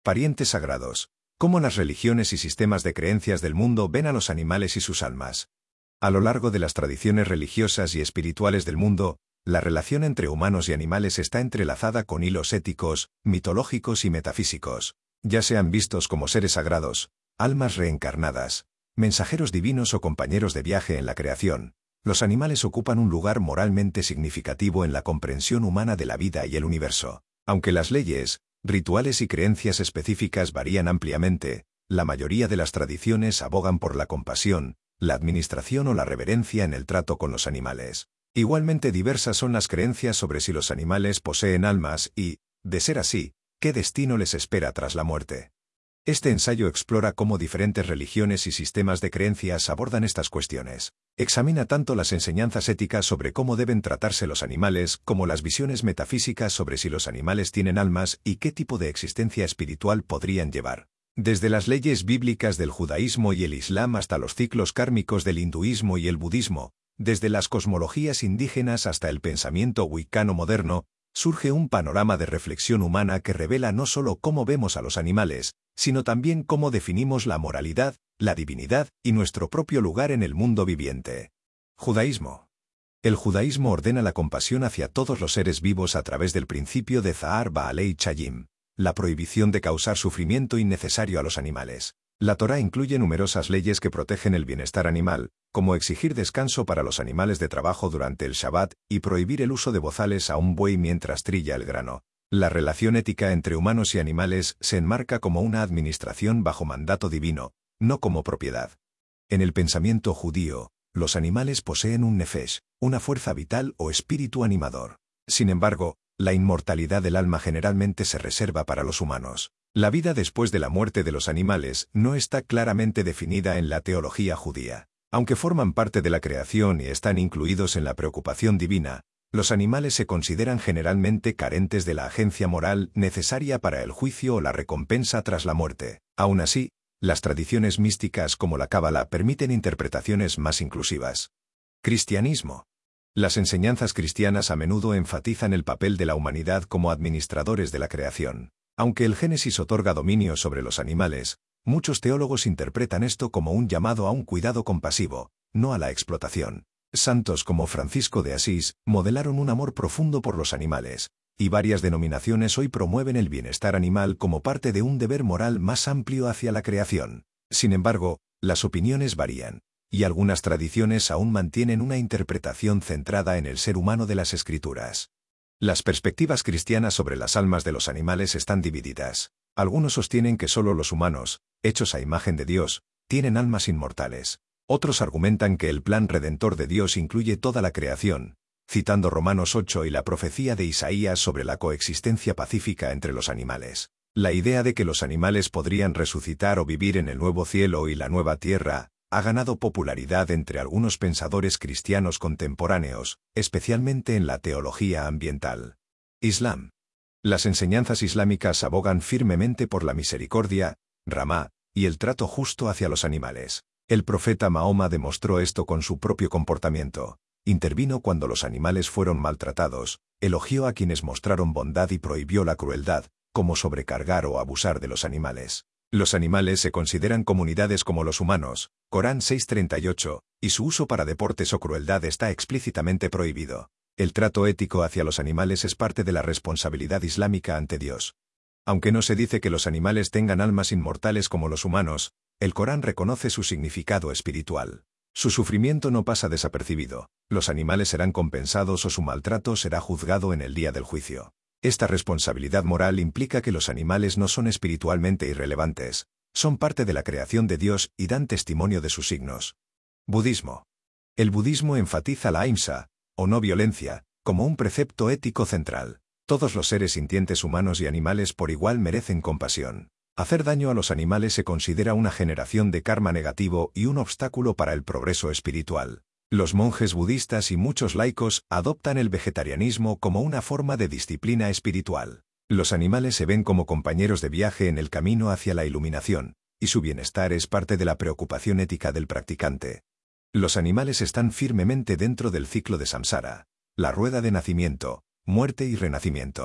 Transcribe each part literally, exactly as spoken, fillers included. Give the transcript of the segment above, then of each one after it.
Parientes sagrados. ¿Cómo las religiones y sistemas de creencias del mundo ven a los animales y sus almas? A lo largo de las tradiciones religiosas y espirituales del mundo, la relación entre humanos y animales está entrelazada con hilos éticos, mitológicos y metafísicos. Ya sean vistos como seres sagrados, almas reencarnadas, mensajeros divinos o compañeros de viaje en la creación, los animales ocupan un lugar moralmente significativo en la comprensión humana de la vida y el universo. Aunque las leyes, rituales y creencias específicas varían ampliamente, la mayoría de las tradiciones abogan por la compasión, la administración o la reverencia en el trato con los animales. Igualmente diversas son las creencias sobre si los animales poseen almas y, de ser así, qué destino les espera tras la muerte. Este ensayo explora cómo diferentes religiones y sistemas de creencias abordan estas cuestiones. Examina tanto las enseñanzas éticas sobre cómo deben tratarse los animales como las visiones metafísicas sobre si los animales tienen almas y qué tipo de existencia espiritual podrían llevar. Desde las leyes bíblicas del judaísmo y el islam hasta los ciclos kármicos del hinduismo y el budismo, desde las cosmologías indígenas hasta el pensamiento wicano moderno, surge un panorama de reflexión humana que revela no solo cómo vemos a los animales, sino también cómo definimos la moralidad, la divinidad y nuestro propio lugar en el mundo viviente. Judaísmo. El judaísmo ordena la compasión hacia todos los seres vivos a través del principio de Zahar Ba'alei Chayim, la prohibición de causar sufrimiento innecesario a los animales. La Torá incluye numerosas leyes que protegen el bienestar animal, como exigir descanso para los animales de trabajo durante el Shabbat y prohibir el uso de bozales a un buey mientras trilla el grano. La relación ética entre humanos y animales se enmarca como una administración bajo mandato divino, no como propiedad. En el pensamiento judío, los animales poseen un nefesh, una fuerza vital o espíritu animador. Sin embargo, la inmortalidad del alma generalmente se reserva para los humanos. La vida después de la muerte de los animales no está claramente definida en la teología judía. Aunque forman parte de la creación y están incluidos en la preocupación divina, los animales se consideran generalmente carentes de la agencia moral necesaria para el juicio o la recompensa tras la muerte. Aún así, las tradiciones místicas como la Cábala permiten interpretaciones más inclusivas. Cristianismo. Las enseñanzas cristianas a menudo enfatizan el papel de la humanidad como administradores de la creación. Aunque el Génesis otorga dominio sobre los animales, muchos teólogos interpretan esto como un llamado a un cuidado compasivo, no a la explotación. Santos como Francisco de Asís modelaron un amor profundo por los animales, y varias denominaciones hoy promueven el bienestar animal como parte de un deber moral más amplio hacia la creación. Sin embargo, las opiniones varían, y algunas tradiciones aún mantienen una interpretación centrada en el ser humano de las Escrituras. Las perspectivas cristianas sobre las almas de los animales están divididas. Algunos sostienen que solo los humanos, hechos a imagen de Dios, tienen almas inmortales. Otros argumentan que el plan redentor de Dios incluye toda la creación, citando Romanos ocho y la profecía de Isaías sobre la coexistencia pacífica entre los animales. La idea de que los animales podrían resucitar o vivir en el nuevo cielo y la nueva tierra ha ganado popularidad entre algunos pensadores cristianos contemporáneos, especialmente en la teología ambiental. Islam. Las enseñanzas islámicas abogan firmemente por la misericordia, rahmah, y el trato justo hacia los animales. El profeta Mahoma demostró esto con su propio comportamiento. Intervino cuando los animales fueron maltratados, elogió a quienes mostraron bondad y prohibió la crueldad, como sobrecargar o abusar de los animales. Los animales se consideran comunidades como los humanos, Corán seis treinta y ocho, y su uso para deportes o crueldad está explícitamente prohibido. El trato ético hacia los animales es parte de la responsabilidad islámica ante Dios. Aunque no se dice que los animales tengan almas inmortales como los humanos, el Corán reconoce su significado espiritual. Su sufrimiento no pasa desapercibido, los animales serán compensados o su maltrato será juzgado en el día del juicio. Esta responsabilidad moral implica que los animales no son espiritualmente irrelevantes, son parte de la creación de Dios y dan testimonio de sus signos. Budismo. El budismo enfatiza la ahimsa, o no violencia, como un precepto ético central. Todos los seres sintientes humanos y animales por igual merecen compasión. Hacer daño a los animales se considera una generación de karma negativo y un obstáculo para el progreso espiritual. Los monjes budistas y muchos laicos adoptan el vegetarianismo como una forma de disciplina espiritual. Los animales se ven como compañeros de viaje en el camino hacia la iluminación, y su bienestar es parte de la preocupación ética del practicante. Los animales están firmemente dentro del ciclo de samsara, la rueda de nacimiento, muerte y renacimiento.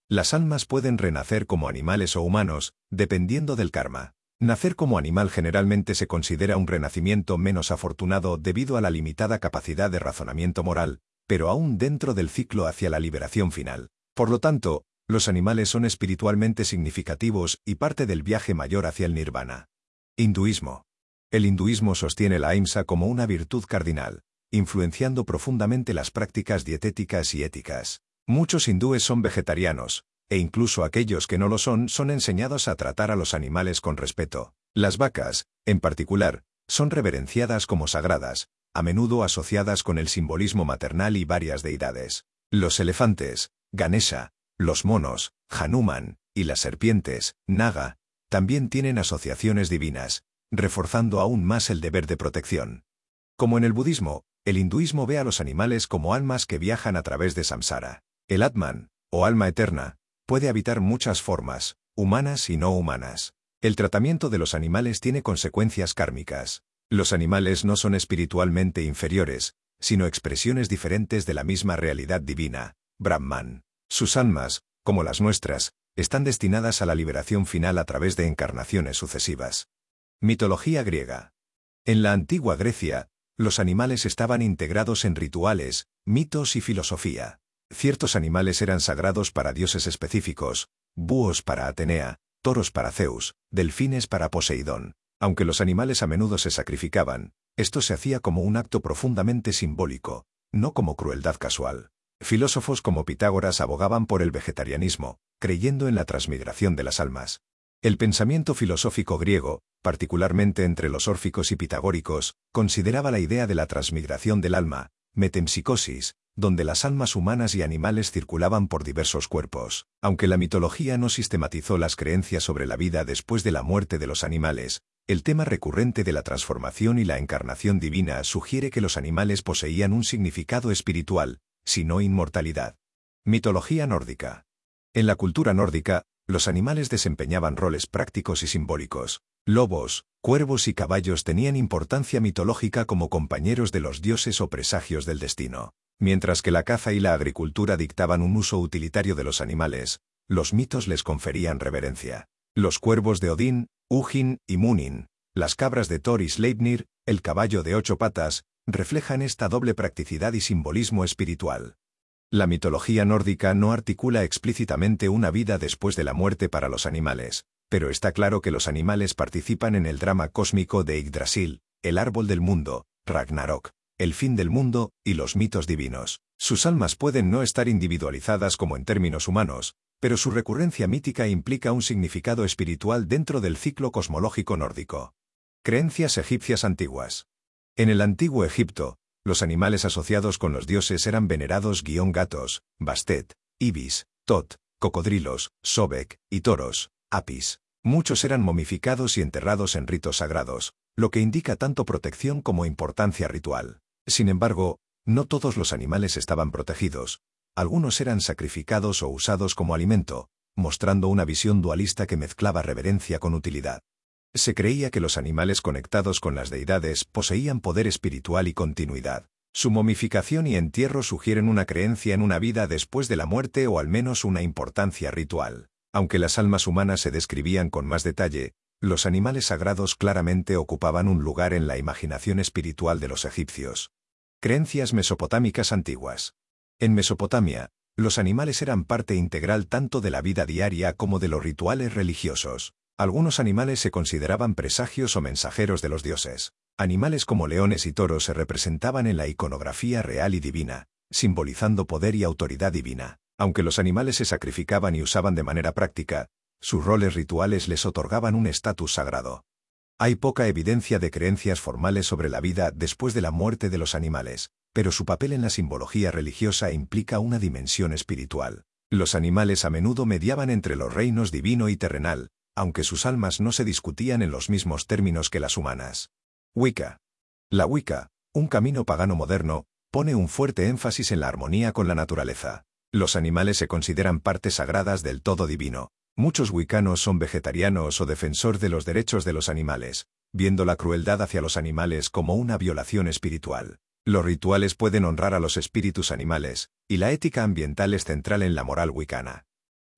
Las almas pueden renacer como animales o humanos, dependiendo del karma. Nacer como animal generalmente se considera un renacimiento menos afortunado debido a la limitada capacidad de razonamiento moral, pero aún dentro del ciclo hacia la liberación final. Por lo tanto, los animales son espiritualmente significativos y parte del viaje mayor hacia el nirvana. Hinduismo. El hinduismo sostiene la ahimsa como una virtud cardinal, influenciando profundamente las prácticas dietéticas y éticas. Muchos hindúes son vegetarianos, e incluso aquellos que no lo son son enseñados a tratar a los animales con respeto. Las vacas, en particular, son reverenciadas como sagradas, a menudo asociadas con el simbolismo maternal y varias deidades. Los elefantes, Ganesha, los monos, Hanuman, y las serpientes, Naga, también tienen asociaciones divinas, reforzando aún más el deber de protección. Como en el budismo, el hinduismo ve a los animales como almas que viajan a través de samsara. El Atman, o alma eterna, puede habitar muchas formas, humanas y no humanas. El tratamiento de los animales tiene consecuencias kármicas. Los animales no son espiritualmente inferiores, sino expresiones diferentes de la misma realidad divina, Brahman. Sus almas, como las nuestras, están destinadas a la liberación final a través de encarnaciones sucesivas. Mitología griega. En la antigua Grecia, los animales estaban integrados en rituales, mitos y filosofía. Ciertos animales eran sagrados para dioses específicos, búhos para Atenea, toros para Zeus, delfines para Poseidón. Aunque los animales a menudo se sacrificaban, esto se hacía como un acto profundamente simbólico, no como crueldad casual. Filósofos como Pitágoras abogaban por el vegetarianismo, creyendo en la transmigración de las almas. El pensamiento filosófico griego, particularmente entre los órficos y pitagóricos, consideraba la idea de la transmigración del alma, metempsicosis, donde las almas humanas y animales circulaban por diversos cuerpos. Aunque la mitología no sistematizó las creencias sobre la vida después de la muerte de los animales, el tema recurrente de la transformación y la encarnación divina sugiere que los animales poseían un significado espiritual, si no inmortalidad. Mitología nórdica. En la cultura nórdica, los animales desempeñaban roles prácticos y simbólicos. Lobos, cuervos y caballos tenían importancia mitológica como compañeros de los dioses o presagios del destino. Mientras que la caza y la agricultura dictaban un uso utilitario de los animales, los mitos les conferían reverencia. Los cuervos de Odín, Hugin y Munin, las cabras de Thor y Sleipnir, el caballo de ocho patas, reflejan esta doble practicidad y simbolismo espiritual. La mitología nórdica no articula explícitamente una vida después de la muerte para los animales, pero está claro que los animales participan en el drama cósmico de Yggdrasil, el árbol del mundo, Ragnarok, el fin del mundo y los mitos divinos. Sus almas pueden no estar individualizadas como en términos humanos, pero su recurrencia mítica implica un significado espiritual dentro del ciclo cosmológico nórdico. Creencias egipcias antiguas. En el antiguo Egipto, los animales asociados con los dioses eran venerados guión gatos, Bastet, ibis, Tot, cocodrilos, Sobek, y toros, Apis. Muchos eran momificados y enterrados en ritos sagrados, lo que indica tanto protección como importancia ritual. Sin embargo, no todos los animales estaban protegidos. Algunos eran sacrificados o usados como alimento, mostrando una visión dualista que mezclaba reverencia con utilidad. Se creía que los animales conectados con las deidades poseían poder espiritual y continuidad. Su momificación y entierro sugieren una creencia en una vida después de la muerte o al menos una importancia ritual. Aunque las almas humanas se describían con más detalle, los animales sagrados claramente ocupaban un lugar en la imaginación espiritual de los egipcios. Creencias mesopotámicas antiguas. En Mesopotamia, los animales eran parte integral tanto de la vida diaria como de los rituales religiosos. Algunos animales se consideraban presagios o mensajeros de los dioses. Animales como leones y toros se representaban en la iconografía real y divina, simbolizando poder y autoridad divina. Aunque los animales se sacrificaban y usaban de manera práctica, sus roles rituales les otorgaban un estatus sagrado. Hay poca evidencia de creencias formales sobre la vida después de la muerte de los animales, pero su papel en la simbología religiosa implica una dimensión espiritual. Los animales a menudo mediaban entre los reinos divino y terrenal, aunque sus almas no se discutían en los mismos términos que las humanas. Wicca. La Wicca, un camino pagano moderno, pone un fuerte énfasis en la armonía con la naturaleza. Los animales se consideran partes sagradas del todo divino. Muchos wiccanos son vegetarianos o defensor de los derechos de los animales, viendo la crueldad hacia los animales como una violación espiritual. Los rituales pueden honrar a los espíritus animales, y la ética ambiental es central en la moral wiccana.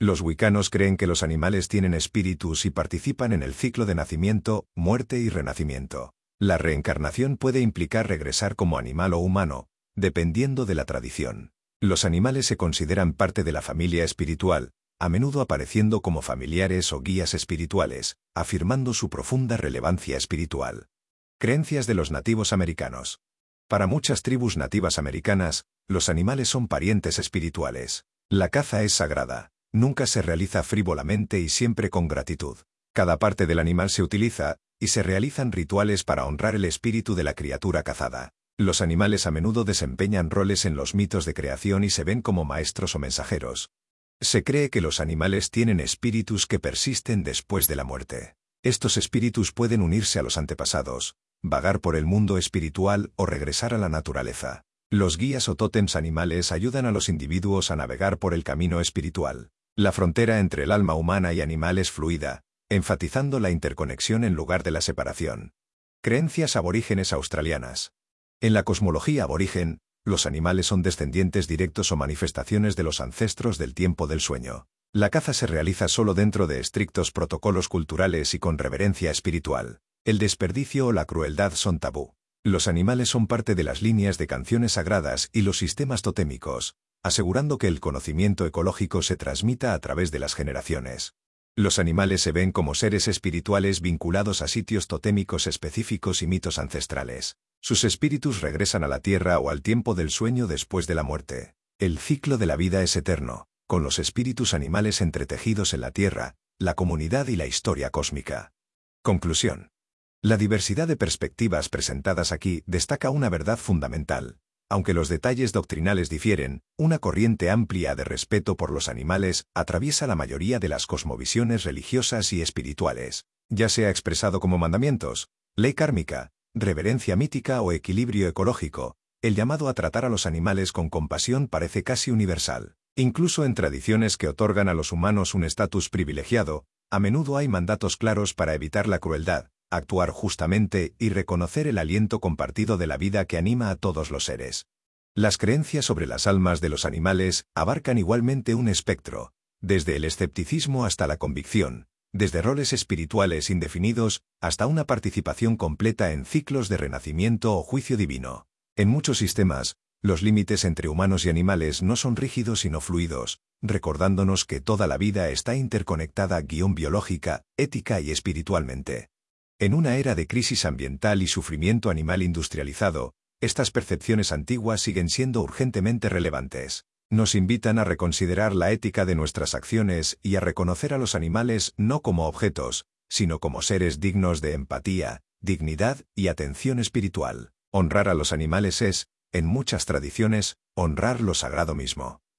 Los wicanos creen que los animales tienen espíritus y participan en el ciclo de nacimiento, muerte y renacimiento. La reencarnación puede implicar regresar como animal o humano, dependiendo de la tradición. Los animales se consideran parte de la familia espiritual, a menudo apareciendo como familiares o guías espirituales, afirmando su profunda relevancia espiritual. Creencias de los nativos americanos. Para muchas tribus nativas americanas, los animales son parientes espirituales. La caza es sagrada. Nunca se realiza frívolamente y siempre con gratitud. Cada parte del animal se utiliza, y se realizan rituales para honrar el espíritu de la criatura cazada. Los animales a menudo desempeñan roles en los mitos de creación y se ven como maestros o mensajeros. Se cree que los animales tienen espíritus que persisten después de la muerte. Estos espíritus pueden unirse a los antepasados, vagar por el mundo espiritual o regresar a la naturaleza. Los guías o tótems animales ayudan a los individuos a navegar por el camino espiritual. La frontera entre el alma humana y animal es fluida, enfatizando la interconexión en lugar de la separación. Creencias aborígenes australianas. En la cosmología aborigen, los animales son descendientes directos o manifestaciones de los ancestros del tiempo del sueño. La caza se realiza solo dentro de estrictos protocolos culturales y con reverencia espiritual. El desperdicio o la crueldad son tabú. Los animales son parte de las líneas de canciones sagradas y los sistemas totémicos, asegurando que el conocimiento ecológico se transmita a través de las generaciones. Los animales se ven como seres espirituales vinculados a sitios totémicos específicos y mitos ancestrales. Sus espíritus regresan a la tierra o al tiempo del sueño después de la muerte. El ciclo de la vida es eterno, con los espíritus animales entretejidos en la tierra, la comunidad y la historia cósmica. Conclusión. La diversidad de perspectivas presentadas aquí destaca una verdad fundamental. Aunque los detalles doctrinales difieren, una corriente amplia de respeto por los animales atraviesa la mayoría de las cosmovisiones religiosas y espirituales, ya sea expresado como mandamientos, ley kármica, reverencia mítica o equilibrio ecológico. El llamado a tratar a los animales con compasión parece casi universal. Incluso en tradiciones que otorgan a los humanos un estatus privilegiado, a menudo hay mandatos claros para evitar la crueldad, actuar justamente y reconocer el aliento compartido de la vida que anima a todos los seres. Las creencias sobre las almas de los animales abarcan igualmente un espectro, desde el escepticismo hasta la convicción, desde roles espirituales indefinidos hasta una participación completa en ciclos de renacimiento o juicio divino. En muchos sistemas, los límites entre humanos y animales no son rígidos sino fluidos, recordándonos que toda la vida está interconectada guión biológica, ética y espiritualmente. En una era de crisis ambiental y sufrimiento animal industrializado, estas percepciones antiguas siguen siendo urgentemente relevantes. Nos invitan a reconsiderar la ética de nuestras acciones y a reconocer a los animales no como objetos, sino como seres dignos de empatía, dignidad y atención espiritual. Honrar a los animales es, en muchas tradiciones, honrar lo sagrado mismo.